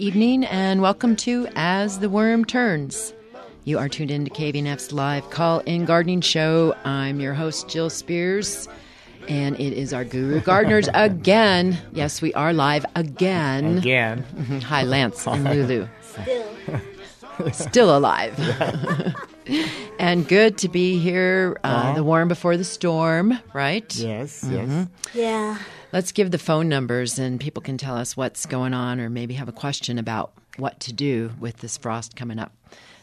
evening, and welcome to As the Worm Turns. You are tuned in to KVNF's live call-in gardening show. I'm your host, Jill Spears, and it is our Guru Gardeners again. Yes, we are live again. Again. Hi, Lance and Lulu. Still alive. And good to be here, the warm before the storm, right? Yes, yes. Yeah. Let's give the phone numbers and people can tell us what's going on or maybe have a question about what to do with this frost coming up.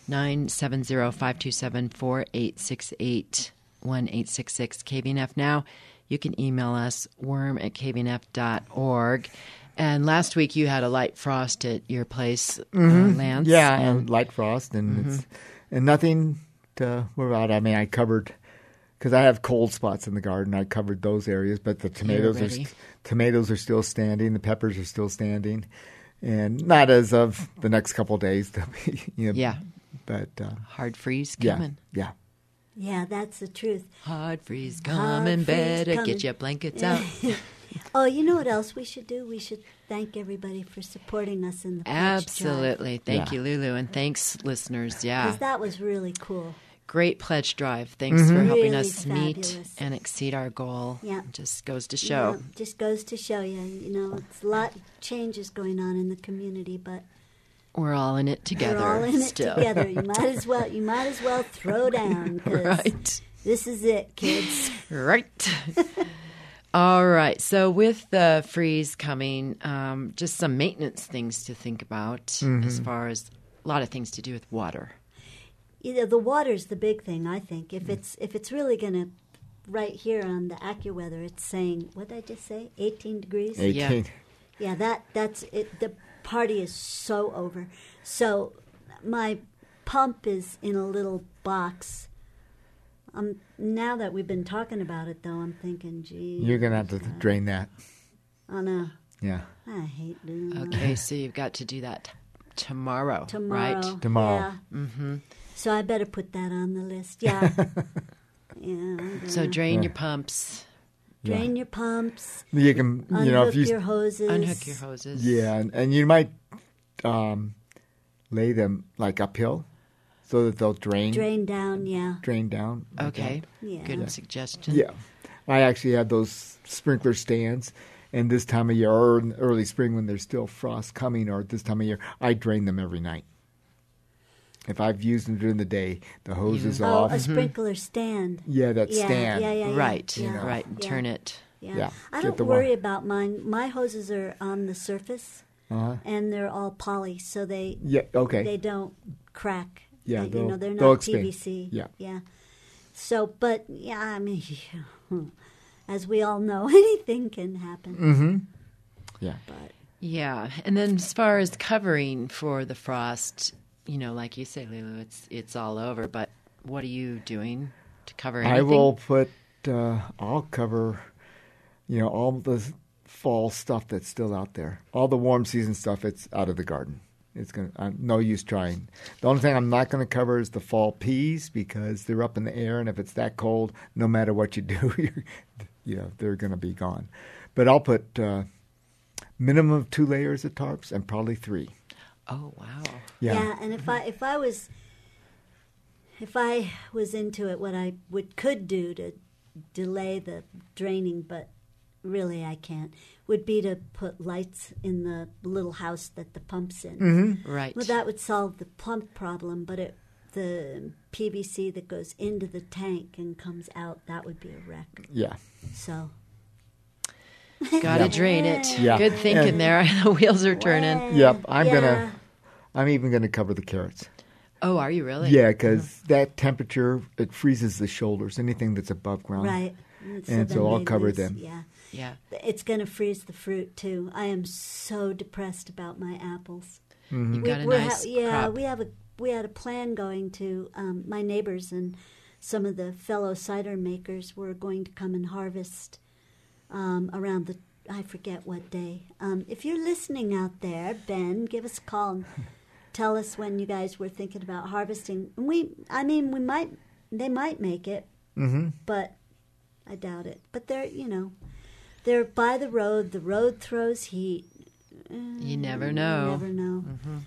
970-527-4868, 1-866 KVNF Now. You can email us, worm@kvnf.org. And last week you had a light frost at your place, Lance. Yeah, and light frost, and it's and nothing to worry about. I mean, I covered, because I have cold spots in the garden, I covered those areas, but the tomatoes are still standing, the peppers are still standing, and not as of the next couple of days. Yeah. But hard freeze coming. Yeah. Yeah, that's the truth. Hard freeze coming, better get your blankets out. Oh, you know what else we should do? We should thank everybody for supporting us in the pledge Absolutely. drive. Thank you, Lulu, and thanks, listeners. Yeah. Because that was really cool. Great pledge drive. Thanks for helping Really us meet fabulous. and exceed our goal. Yeah. Just goes to show. Yeah, just goes to show you, it's a lot of changes going on in the community, but We're all in it together. we're all in still. it together. You might as well throw down. 'Cause Right. This is it, kids. Right. All right. So with the freeze coming, just some maintenance things to think about as far as a lot of things to do with water. The water's the big thing, I think. If it's really going to, right here on the AccuWeather, it's saying, what did I just say? 18 degrees? 18. Yeah, that's it. The party is so over. So my pump is in a little box. Now that we've been talking about it, though, I'm thinking, gee. You're going to have to drain that. Oh, no. Yeah. I hate doing that. Okay. So you've got to do that tomorrow, Tomorrow. right? Tomorrow. Yeah. Mm-hmm. So I better put that on the list. Yeah. Yeah. So drain your pumps. Drain your pumps. You can, Unhook if you your hoses. Unhook your hoses. Yeah, and you might lay them like uphill so that they'll drain down, yeah. Drain down. like Okay. that. Yeah. Good suggestion. Yeah. I actually have those sprinkler stands, and this time of year, or in early spring when there's still frost coming, or this time of year, I drain them every night. If I've used them during the day, the hose is Oh, off. a sprinkler stand. Yeah, that stand. Yeah. Right. Yeah. Right. Yeah. Turn it. Yeah. I get don't the worry one. about mine. My hoses are on the surface, and they're all poly, so they Okay. don't crack. Yeah, they're not they'll expand. PVC. Yeah. So, but yeah, I mean, as we all know, anything can happen. Mm-hmm. Yeah. But Yeah. And then as far as covering for the frost, like you say, Lulu, it's all over. But what are you doing to cover anything? I will put. I'll cover. All the fall stuff that's still out there. All the warm season stuff. It's out of the garden. It's no use trying. The only thing I'm not going to cover is the fall peas because they're up in the air, and if it's that cold, no matter what you do, they're going to be gone. But I'll put minimum of 2 layers of tarps and probably 3. Oh, wow. yeah, and if I was into it, what I could do to delay the draining, but really I can't, would be to put lights in the little house that the pump's in. Mm-hmm. Right. Well, that would solve the pump problem, but the PVC that goes into the tank and comes out, that would be a wreck. Yeah. So. Gotta drain it. Yeah. Good thinking there. The wheels are turning. Yep. Yeah. I'm even gonna cover the carrots. Oh, are you really? Yeah, because that temperature, it freezes the shoulders. Anything that's above ground. Right. And so I'll cover them. Yeah. Yeah. It's going to freeze the fruit, too. I am so depressed about my apples. Mm-hmm. You got a nice crop. we had a plan going to my neighbors and some of the fellow cider makers were going to come and harvest around I forget what day. If you're listening out there, Ben, give us a call and tell us when you guys were thinking about harvesting. They might make it, but I doubt it. But they're by the road. The road throws heat. You never know. You never know.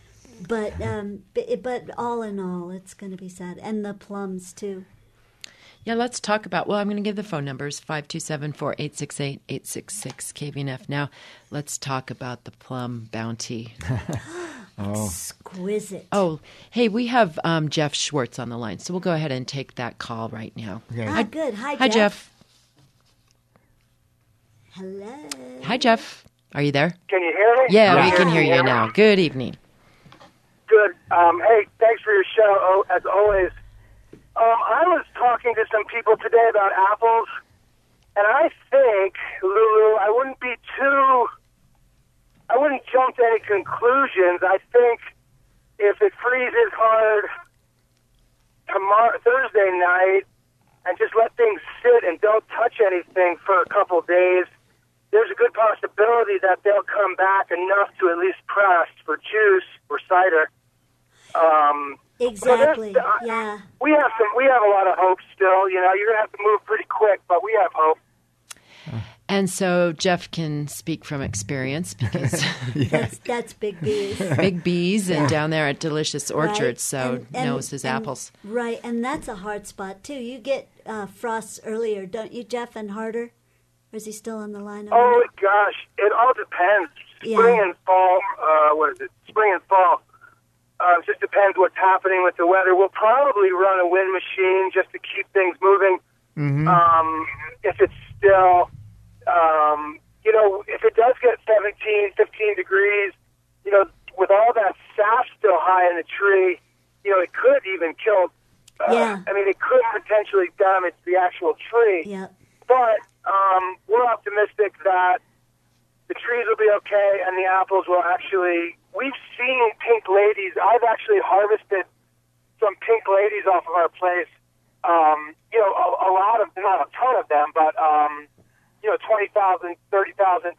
But all in all, it's going to be sad. And the plums, too. Yeah, let's talk about, I'm going to give the phone numbers, 527-4868-866 KVNF. Now, let's talk about the plum bounty. Exquisite. Oh, hey, we have Jeff Schwartz on the line, so we'll go ahead and take that call right now. Okay. Good. Hi, Jeff. Hi, Jeff. Hello. Hi, Jeff. Are you there? Can you hear me? Yeah, we can hear you now. Good evening. Good. Hey, thanks for your show, as always. I was talking to some people today about apples, and I think, Lulu, I wouldn't jump to any conclusions. I think if it freezes hard Thursday night and just let things sit and don't touch anything for a couple days, there's a good possibility that they'll come back enough to at least press for juice or cider. Exactly. Yeah. We have a lot of hope still. You know, you're gonna have to move pretty quick, but we have hope. And so Jeff can speak from experience because That's Big B's. Big B's and down there at Delicious Orchards, Right. so knows his apples. Right, and that's a hard spot, too. You get frosts earlier, don't you, Jeff, and harder? Or is he still on the line? Oh, gosh. It all depends. Spring and fall, Spring and fall. It just depends what's happening with the weather. We'll probably run a wind machine just to keep things moving. If it's still, if it does get 17, 15 degrees, with all that sap still high in the tree, it could even kill. It could potentially damage the actual tree. Yeah. But we're optimistic that the trees will be okay and the apples will actually. We've seen pink ladies. I've actually harvested some pink ladies off of our place. A lot of, not a ton of them, but 20,000, 30,000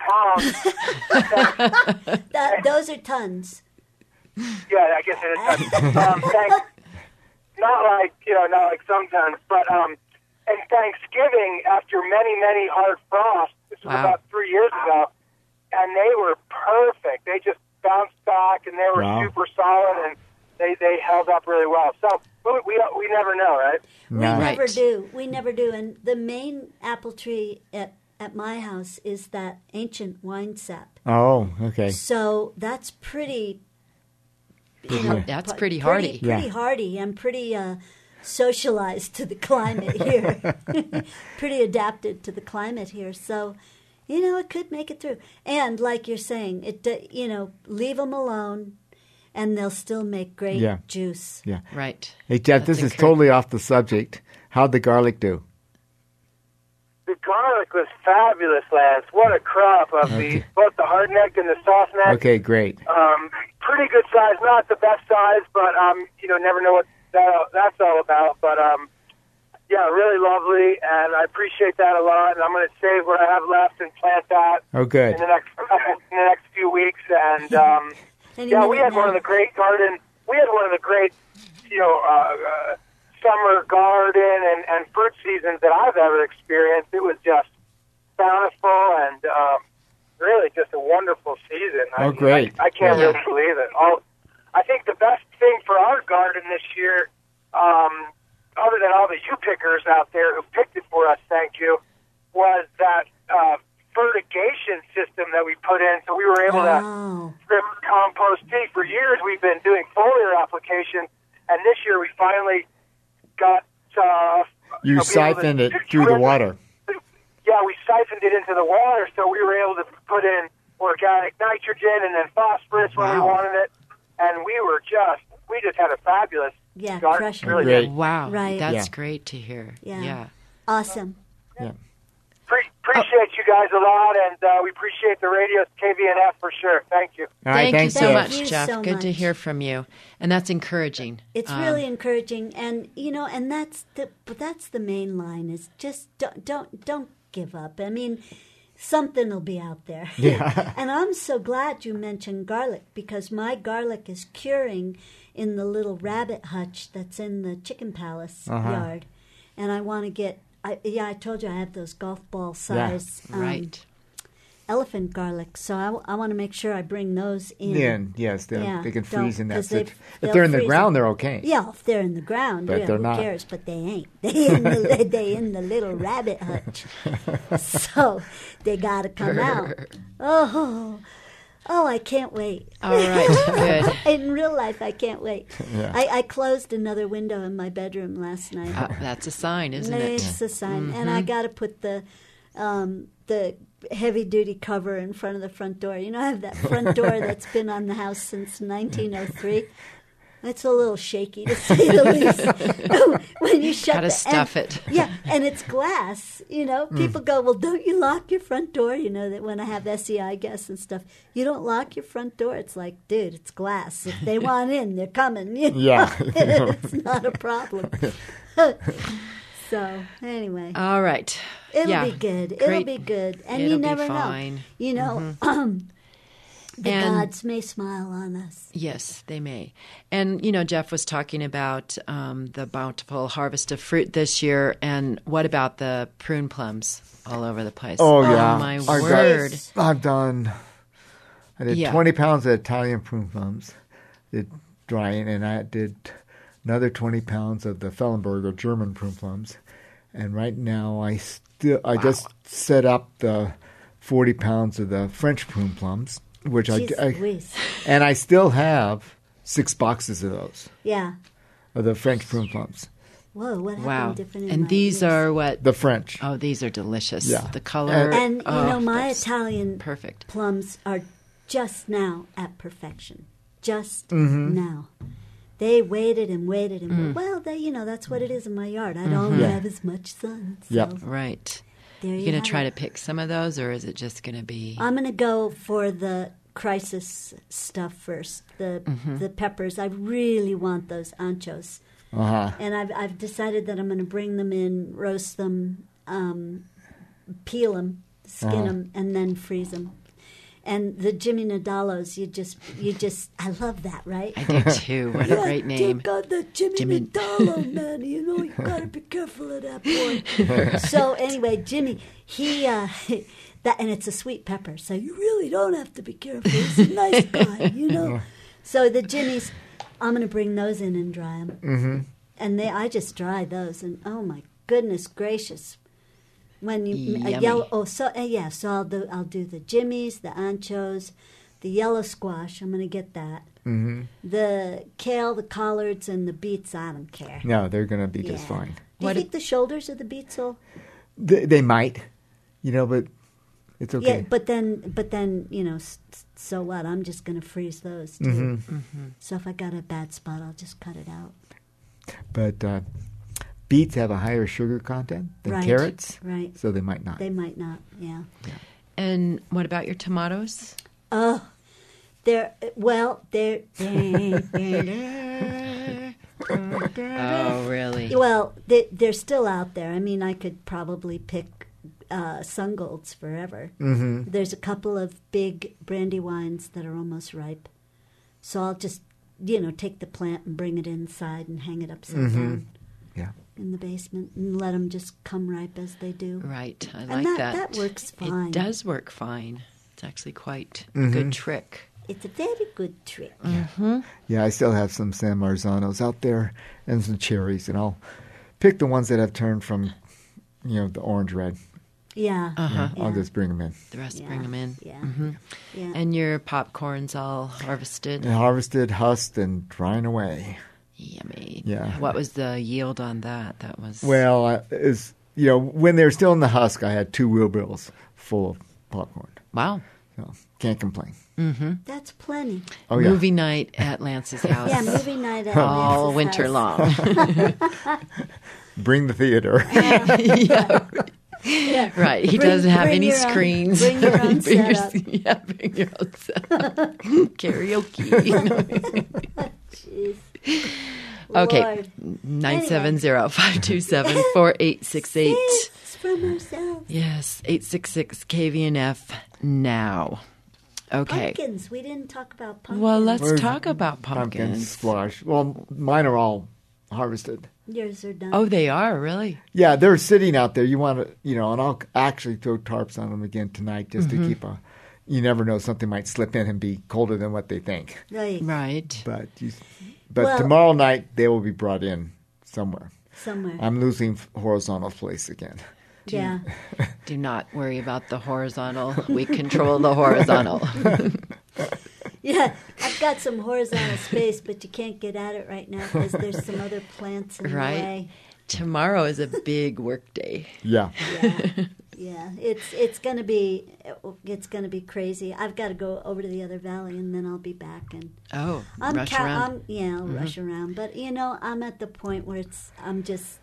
pounds. Those are tons. Yeah, I guess it is. Thanks. Not like sometimes, but and Thanksgiving, after many, many hard frosts, this was about 3 years ago, and they were perfect. They just bounced back, and they were super solid, and they held up really well. So we never know, right? We never do. And the main apple tree at my house is that ancient wine sap. Oh, okay. So that's pretty. That's pretty hardy. Pretty hardy and pretty socialized to the climate here. Pretty adapted to the climate here. So, it could make it through. And like you're saying, leave them alone, and they'll still make great juice. Yeah. Right. Hey, Jeff, this is totally off the subject. How'd the garlic do? The garlic was fabulous, Lance. What a crop of both the hardneck and the softneck. Okay, great. Pretty good size, not the best size, but never know what that's all about. But really lovely, and I appreciate that a lot. And I'm going to save what I have left and plant that. Oh, good. In the next few weeks, and we had one of the great garden. We had one of the great, summer garden and fruit seasons that I've ever experienced. It was just bountiful and really just a wonderful season. Oh, great. I can't really believe it. I think the best thing for our garden this year, other than all the U-pickers out there who picked it for us, thank you, was that fertigation system that we put in. So we were able to strip compost tea. For years we've been doing foliar application, and this year we finally got you siphoned it through the water. Yeah, we siphoned it into the water, so we were able to put in organic nitrogen and then phosphorus when we wanted it, and we just had a fabulous garden. Really great. Wow, right. That's great to hear. Yeah. Awesome. Yeah. Appreciate you guys a lot, and we appreciate the radio KVNF for sure. Thank you. All right, Thank you so much, Thank you Jeff. so Good to much. hear from you, and that's encouraging. It's really encouraging, and and that's the main line is just don't give up. I mean, something will be out there. Yeah. And I'm so glad you mentioned garlic, because my garlic is curing in the little rabbit hutch that's in the Chicken Palace yard, and I want to get. I told you I have those golf ball size. Right. elephant garlic, so I want to make sure I bring those in. Yes, Yeah, they can freeze in that. 'cause If they'll they're in the freeze ground, it. they're okay. Yeah, if they're in the ground, But yeah, they're who not. cares? But they ain't. They in the little rabbit hutch, so they got to come out. Oh, I can't wait. All right, good. In real life, I can't wait. Yeah. I closed another window in my bedroom last night. That's a sign, isn't it? It's a sign, and I got to put the heavy duty cover in front of the front door. You know, I have that front door that's been on the house since 1903. It's a little shaky, to say the least. When you shut Gotta stuff it. Yeah, and it's glass. You know, people go, well, don't you lock your front door? You know, that when I have SEI guests and stuff, you don't lock your front door. It's like, dude, it's glass. If they want in, they're coming. You know? Yeah. It's not a problem. So, anyway. All right. It'll be good. It'll Great. be good. And It'll you be never fine. know. You know, the And- gods may smile on us. Yes, they may. And, you know, Jeff was talking about the bountiful harvest of fruit this year. And what about the prune plums all over the place? Oh, yeah. my I word. I did Yeah. 20 pounds of Italian prune plums, did drying, and I did another 20 pounds of the Fellenberger German prune plums. And right now I just set up the 40 pounds of the French prune plums, which Jeez Louise. and I still have 6 boxes of those, Yeah. of the French prune plums. Whoa, what Wow. happened different in And my these ears? are what? The French. Oh, these are delicious. Yeah. The color. And, you know, my that's Italian perfect. plums are just now at perfection. Just now. They waited and waited and waited. Well, that's what it is in my yard. I don't Yeah. have as much sun. So Yep. Right. there You you going have to try it. to pick some of those, or is it just going to be? I'm going to go for the crisis stuff first. The peppers. I really want those anchos. Uh-huh. And I've decided that I'm going to bring them in, roast them, peel them, skin them, and then freeze them. And the Jimmy Nadallos, you just, I love that, right? I do too. What a great name. Check out the Jimmy Nadallo, man. You know, you got to be careful of that boy. So anyway, Jimmy, and it's a sweet pepper, so you really don't have to be careful. He's a nice guy, you know. So the Jimmys, I'm going to bring those in and dry them. Mm-hmm. And I just dry those, and oh my goodness gracious. When you Yummy. so I'll do the Jimmys, the anchos, the yellow squash. I'm going to get that. Mm-hmm. The kale, the collards, and the beets. I don't care. No, they're going to be just Yeah. fine. Do you think the shoulders of the beets will? They might, but it's okay. Yeah, but then so what? I'm just going to freeze those too. Mm-hmm. So if I got a bad spot, I'll just cut it out. But beets have a higher sugar content than Right, carrots, right. so they might not. They might not. Yeah. And what about your tomatoes? Oh, they're. Oh, really? Well, they're still out there. I mean, I could probably pick Sungolds forever. Mm-hmm. There's a couple of big brandy wines that are almost ripe. So I'll just, take the plant and bring it inside and hang it upside down Yeah. in the basement and let them just come ripe as they do. Right. I And like that works fine. It does work fine. It's actually quite a Mm-hmm. good trick. It's a very good trick. Yeah, I still have some San Marzanos out there and some cherries, and I'll pick the ones that have turned from, the orange red. Yeah. Uh-huh. I'll just bring them in. The rest Yeah. bring them in. Yeah. hmm Yeah. And your popcorn's all harvested. And harvested, husked, and drying away. Yummy. Yeah. What was the yield on that? That was Well, when they're still in the husk, I had 2 wheelbarrows full of popcorn. wow. So can't complain. That's plenty. Oh yeah. Movie night at Lance's house. Yeah, movie night at all Lance's winter house. long. Bring the theater. Yeah. Right. He Bring- doesn't have bring any your own- screens. bring your own Bring your- setup. bring your own setup. Karaoke. Jeez. Okay. Lord. 970-527-4868. Thanks from ourselves. Yes, 866-KVNF now. Okay. Pumpkins. We didn't talk about pumpkins. Well, let's Where's talk about Pumpkin pumpkins. squash. Well, mine are all harvested. Yours are done. Oh, they are, really? Yeah, they're sitting out there. You want to, and I'll actually throw tarps on them again tonight just to keep you never know, something might slip in and be colder than what they think. Right. Right. But tomorrow night they will be brought in somewhere. Somewhere. I'm losing horizontal place again. Yeah. Do not worry about the horizontal. We control the horizontal. Yeah, I've got some horizontal space, but you can't get at it right now because there's some other plants in Right. the way. Tomorrow is a big work day. Yeah. Yeah, it's gonna be crazy. I've got to go over to the other valley and then I'll be back and Oh, rush around. I'll rush around. But I'm at the point where I'm just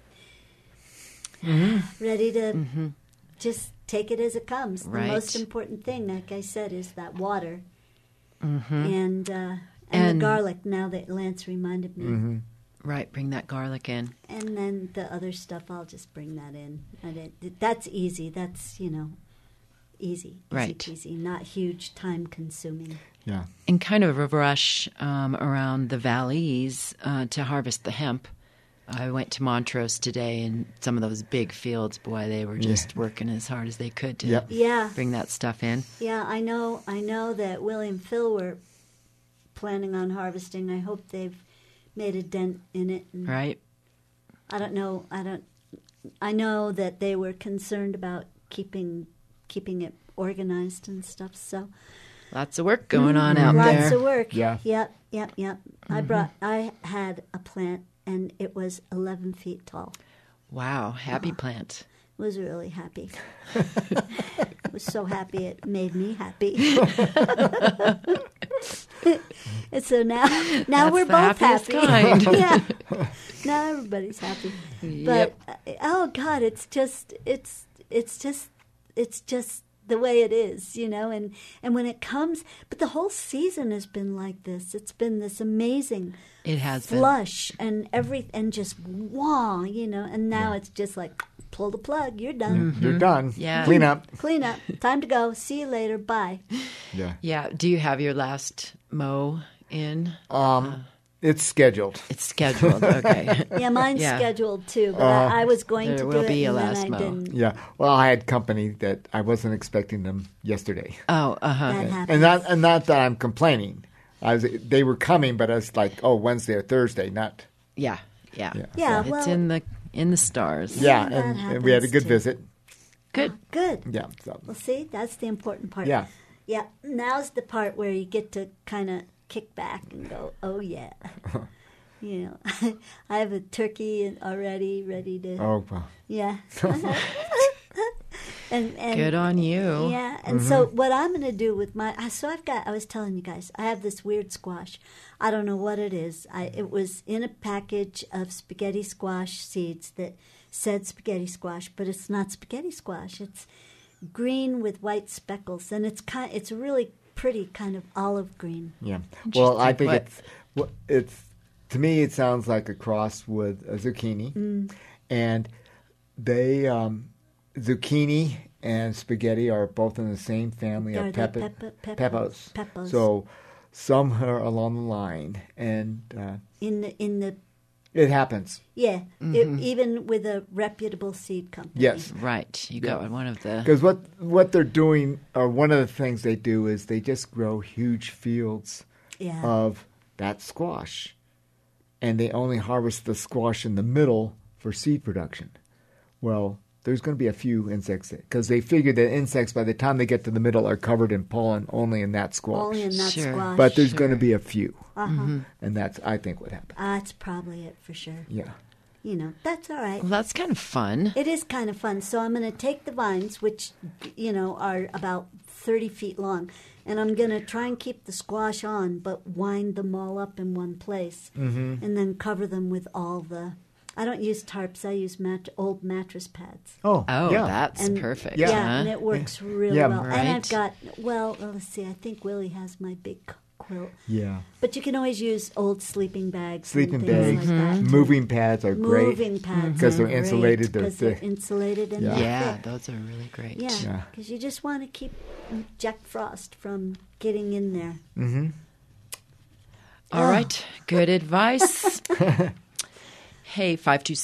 ready to just take it as it comes. Right. The most important thing, like I said, is that water and the garlic. Now that Lance reminded me. Right, bring that garlic in. And then the other stuff, I'll just bring that in. And that's easy. That's, easy. Right. Peasy, not huge, time consuming. Yeah. In kind of a rush around the valleys to harvest the hemp. I went to Montrose today, and some of those big fields, boy, they were just working as hard as they could to bring that stuff in. Yeah, I know that Willie and Phil were planning on harvesting. I hope they've made a dent in it. And Right. I don't know. I know that they were concerned about keeping it organized and stuff. So Lots of work going on out there. lots of work. Yeah. Yep. I had a plant and it was 11 feet tall. Wow, happy plant. Was really happy. Was so happy it made me happy. And so now we're the both happiest happy. kind. Yeah. Now everybody's happy. But oh God, it's just the way it is, and when it comes, but the whole season has been like this. It's been this amazing It has been. flush and just wow, and now it's just like pull the plug, you're done. You're done. Yeah. Clean up. Clean up. Time to go. See you later. Bye. Yeah. Yeah. Do you have your last mow in? It's scheduled. It's scheduled. Okay. Yeah, mine's Yeah. scheduled too, but I was going there to will do be it a and last then mow. I didn't. Yeah. Well, I had company that I wasn't expecting them yesterday. Oh, uh-huh. That happens. And not that I'm complaining. They were coming, but it's like, Wednesday or Thursday, not. Yeah. Yeah, It's well, in the stars. Yeah, that and we had a happens good too. visit. Good. good. Yeah. So. Well, see, that's the important part. Yeah. Yeah, now's the part where you get to kind of kick back and go, oh, yeah. I have a turkey already ready to. Oh, well. Yeah. and Good on you. Yeah, and so what I'm going to do with I was telling you guys, I have this weird squash. I don't know what it is. It was in a package of spaghetti squash seeds that said spaghetti squash, but it's not spaghetti squash. It's green with white speckles, and it's really pretty, kind of olive green. Yeah. Well, I think What- it's to me it sounds like a cross with a zucchini, and they zucchini and spaghetti are both in the same family Are of they peppos. peppos. So somewhere along the line, and In the it happens. yeah, even with a reputable seed company. Yes. Right. You got one of the. Because what they're doing, or one of the things they do, is they just grow huge fields Yeah. of that squash, and they only harvest the squash in the middle for seed production. Well, there's going to be a few insects because they figure that insects, by the time they get to the middle, are covered in pollen only in that squash. Only in that Sure. squash. But there's going to be a few, Uh-huh. and that's, I think, what happened. That's probably it for sure. Yeah. That's all right. Well, that's kind of fun. It is kind of fun. So I'm going to take the vines, which, are about 30 feet long, and I'm going to try and keep the squash on, but wind them all up in one place, and then cover them with all the... I don't use tarps. I use old mattress pads. Oh, Oh, yeah. that's And- perfect. Yeah. Yeah, huh? and it works really Yeah. well. And I've Right. got, let's see, I think Willie has my big quilt. Yeah. But you can always use old sleeping bags. Sleeping and things bags, like that. moving pads are great. Moving pads because are they're insulated. They're because they're thick. insulated and Yeah. they're Yeah, thick. those are really great. Yeah, Yeah. because you just want to keep Jack Frost from getting in there. All right. Good advice. Hey,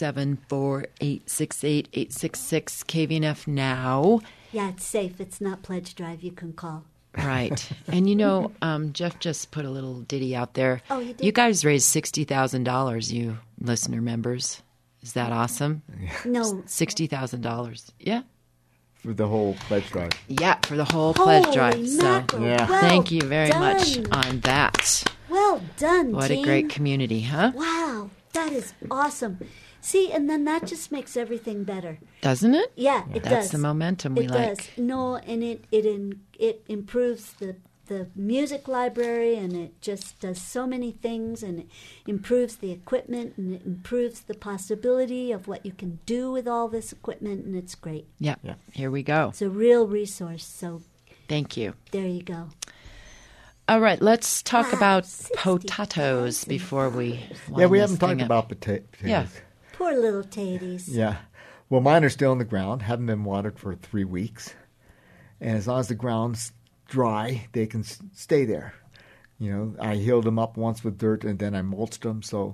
527-4868-866 KVNF now. Yeah, it's safe. It's not Pledge Drive. You can call. Right. And Jeff just put a little ditty out there. Oh, he did? You guys raised $60,000, you listener members. Is that awesome? No. $60,000. Yeah. For the whole pledge drive. Yeah, for the whole pledge drive. Holy So mackerel. Yeah. Well thank you very done. much on that. Well done, What team. a great community, huh? Wow, that is awesome. See, and then that just makes everything better. Doesn't it? Yeah, it does. That's the momentum we it like. does. No, and it improves the music library, and it just does so many things, and it improves the equipment, and it improves the possibility of what you can do with all this equipment, and it's great. Yeah. Here we go. It's a real resource. So Thank you. there you go. All right, let's talk Wow, about 60,000. potatoes before we Yeah, we line haven't this talked thing up. about potatoes. Yeah. Poor little taties. Yeah. Well, mine are still in the ground, haven't been watered for 3 weeks. And as long as the ground's dry, they can stay there. I healed them up once with dirt, and then I mulched them. So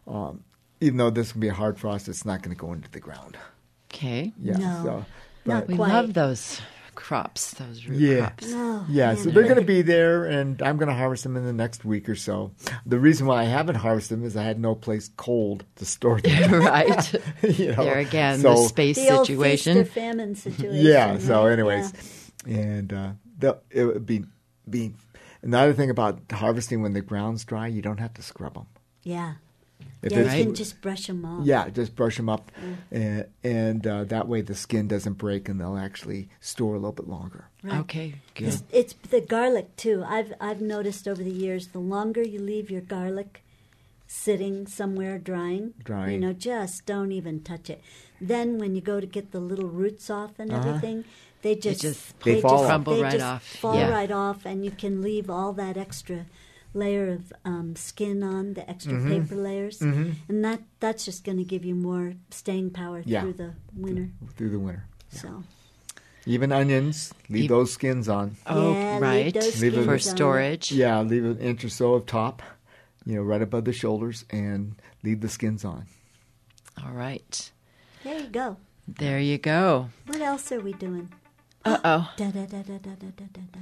even though this can be a hard frost, it's not going to go into the ground. Okay. Yeah. No, So, not We quite. love those crops, those root Yeah. crops. Oh, Yeah, man. so they're going to be there, and I'm going to harvest them in the next week or so. The reason why I haven't harvested them is I had no place cold to store them. Right. You know, There again, so- the space The old feast situation. or famine situation. Yeah. So, right? anyways, and it would be. Another thing about harvesting when the ground's dry, you don't have to scrub them. Yeah. If Yeah, you it's- can just brush them off. Yeah, just brush them up, and that way the skin doesn't break, and they'll actually store a little bit longer. Right. Okay, good. It's the garlic too. I've noticed over the years, the longer you leave your garlic sitting somewhere drying, just don't even touch it. Then when you go to get the little roots off and everything, they just They fall off. Crumble they right just off. fall Yeah. right off, and you can leave all that extra layer of skin on, the extra paper layers, and that's just going to give you more staying power Yeah. through the winter. Through the winter. So Even onions, leave those skins on. Oh, yeah, leave right. those Leave it- skins For on. storage. Yeah, leave an inch or so of top, right above the shoulders, and leave the skins on. All right. There you go. There you go. What else are we doing? Uh-oh. Da, da, da, da, da, da, da, da.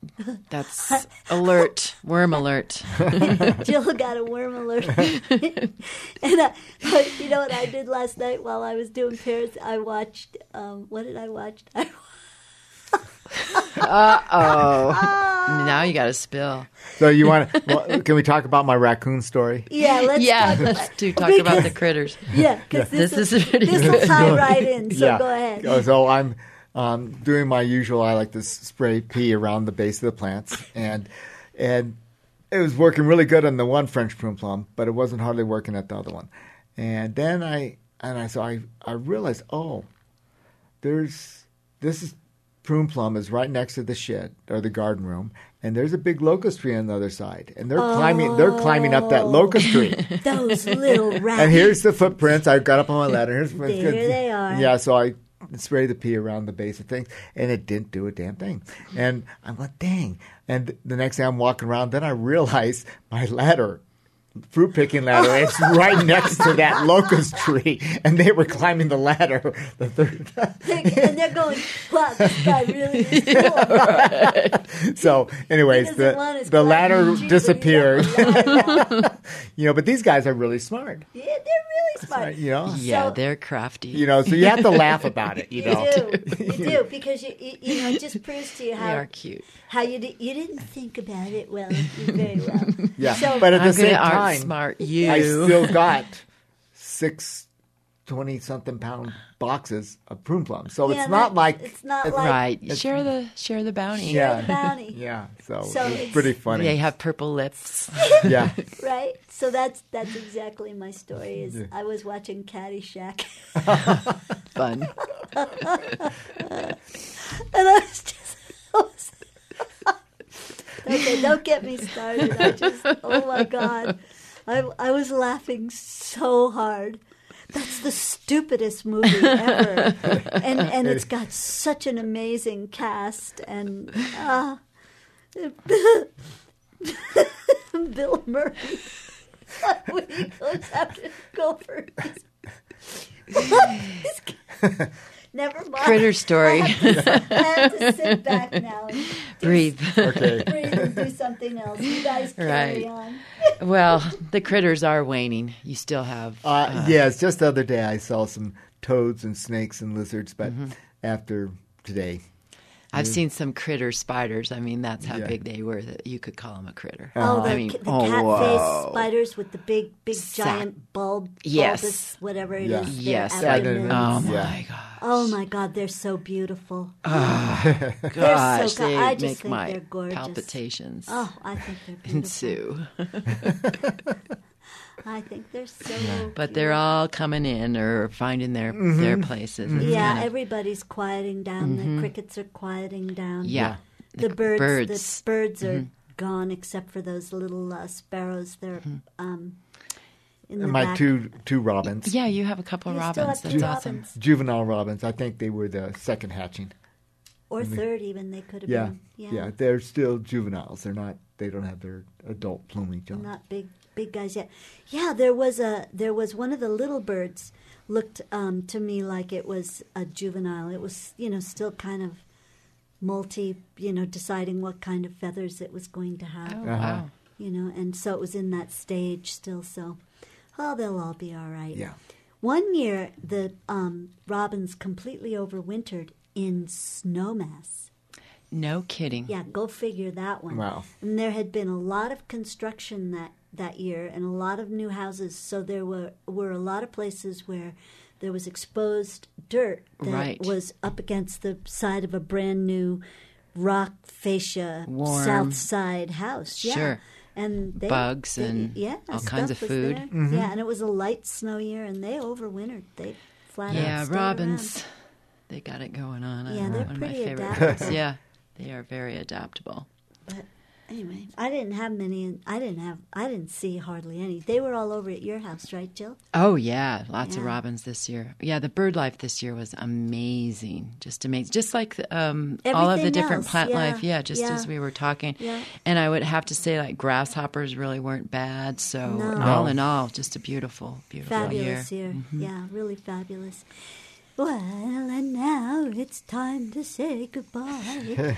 That's alert. Worm alert. Jill got a worm alert. And you know what I did last night while I was doing pears? I watched, what did I watch? Now you got to spill. So you want to? Well, can we talk about my raccoon story? Yeah, let's Yeah, talk let's about talk about the critters. Yeah, because This is pretty this will good. tie right in, so go ahead. So I'm doing my usual. I like to spray pea around the base of the plants, and it was working really good on the one French prune plum, but it wasn't hardly working at the other one. And then I realized, this prune plum is right next to the shed or the garden room, and there's a big locust tree on the other side, and they're climbing up that locust tree. Those little rats. And here's the footprints. I got up on my ladder. Here's the footprints. There they are. Yeah, so I sprayed the pea around the base of things, and it didn't do a damn thing. And I'm like, dang. And the next day I'm walking around, then I realized my ladder, fruit picking ladder, it's right next to that locust tree, and they were climbing the ladder. The third. And they're going, wow, this guy really is cool. So, anyways, He doesn't want his the cotton ladder cheese, but he's disappeared. got the ladder. But these guys are really smart. Yeah, they're really smart. Yeah, So- they're crafty. So you have to laugh about it. You do, because it just proves to you They how are cute. you didn't think about it well, very well. Yeah, So, but at the I'm same going to time, outsmart you. I still got 6 20-something pound boxes of prune plums. So Yeah, it's not like it's not like Right. Share the bounty. yeah, the bounty. yeah. So, So it's it's- pretty funny. They have purple lips. Yeah, Right? So that's exactly my story. Is I was watching Caddyshack, Fun. and I was okay. Don't get me started. Oh my God, I was laughing so hard. That's the stupidest movie ever, and it's got such an amazing cast and Bill Murray. when he goes after the gopher. Never mind. Critter story. I have to sit back now and Breathe. Okay. breathe and do something else. You guys carry on. Well, the critters are waning. You still have... Yes, just the other day I saw some toads and snakes and lizards, but after today... I've seen some critter spiders. I mean, that's how Yeah. big they were that you could call them a critter. Oh, the, I mean, the cat-faced spiders with the big giant bulb, Yes. bulbous, whatever it Yeah. is. their Yes. abdomens. Oh, Yeah. my God. Oh my God, they're so beautiful. Gosh, so they I just make think my they're gorgeous. palpitations Oh, I think they're beautiful. ensue. I think they're so. But they're all coming in or finding their places. It's Yeah, kind of- everybody's quieting down. The crickets are quieting down. yeah. The birds. birds. The birds are gone, except for those little sparrows. They're in the My back. two robins, Yeah, you have a couple You robins. still have That's two awesome. robins. juvenile robins. I think they were the second hatching. Or third, even they could have Yeah, been. yeah, they're still juveniles. They're not. They don't have their adult plumage on. Not big guys yet. Yeah, there was one of the little birds looked to me like it was a juvenile. It was still kind of molty, deciding what kind of feathers it was going to have. Oh, wow. And so it was in that stage still. So, they'll all be all right. Yeah. One year the robins completely overwintered in Snowmass. No kidding. Yeah, go figure that one. Wow. And there had been a lot of construction that year and a lot of new houses. So there were a lot of places where there was exposed dirt that Right. was up against the side of a brand new rock fascia Warm. south side house. Yeah. Sure. And Bugs and all kinds of stuff was food. there. Mm-hmm. Yeah, and it was a light snow year, and they overwintered. They flat Yeah, out stayed robins. around. They got it going on. Yeah, they're one of my pretty favorite adaptable. birds. Yeah, they are very adaptable. But anyway, I didn't have many, and I didn't see hardly any. They were all over at your house, right, Jill? Oh yeah, lots of Yeah. robins this year. Yeah, the bird life this year was amazing, just amazing. Just like all of the Everything different else, plant yeah, life. Yeah, just yeah. as we were talking. Yeah. And I would have to say, like grasshoppers really weren't bad. So No. all in all, just a beautiful, beautiful Fabulous year. year. Yeah, really fabulous. Well, and now it's time to say goodbye.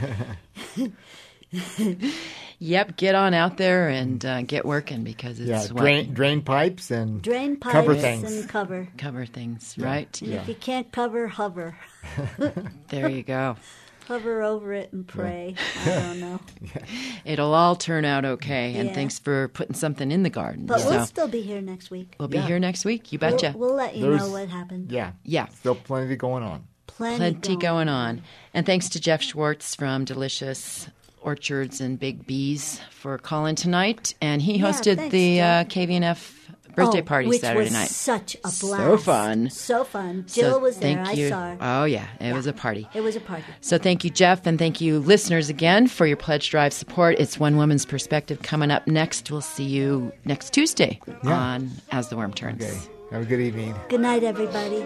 Yep, get on out there and get working because Yeah, it's drain pipes and Drain pipes cover things. and cover. cover things, right? And if you can't cover, hover. There you go. Hover over it and pray. I don't know. It'll all turn out okay. And Yeah. thanks for putting something in the garden. But so we'll still be here next week. we'll be Yeah. here next week. You betcha. We'll let you There's- know what happened. Yeah, Yeah. still plenty going on. Plenty going on. And thanks to Jeff Schwartz from Delicious Orchards and Big Bees for calling tonight. And he Yeah, hosted thanks, the Jeff. KVNF birthday party which Saturday was night. such a blast. So fun. So fun. Jill So was there. thank I you. saw her. Oh, yeah. It was a party. It was a party. So thank you, Jeff, and thank you, listeners, again, for your Pledge Drive support. It's One Woman's Perspective coming up next. We'll see you next Tuesday on As the Worm Turns. Okay, have a good evening. Good night, everybody.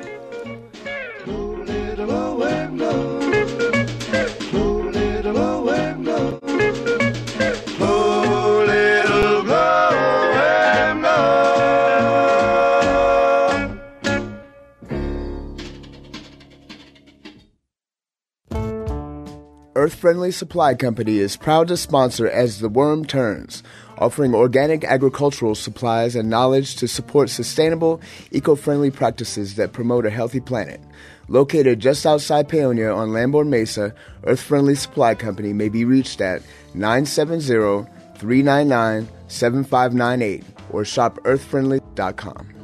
Earth Friendly Supply Company is proud to sponsor As the Worm Turns, offering organic agricultural supplies and knowledge to support sustainable, eco-friendly practices that promote a healthy planet. Located just outside Paonia on Lamborn Mesa, Earth Friendly Supply Company may be reached at 970-399-7598 or shop earthfriendly.com.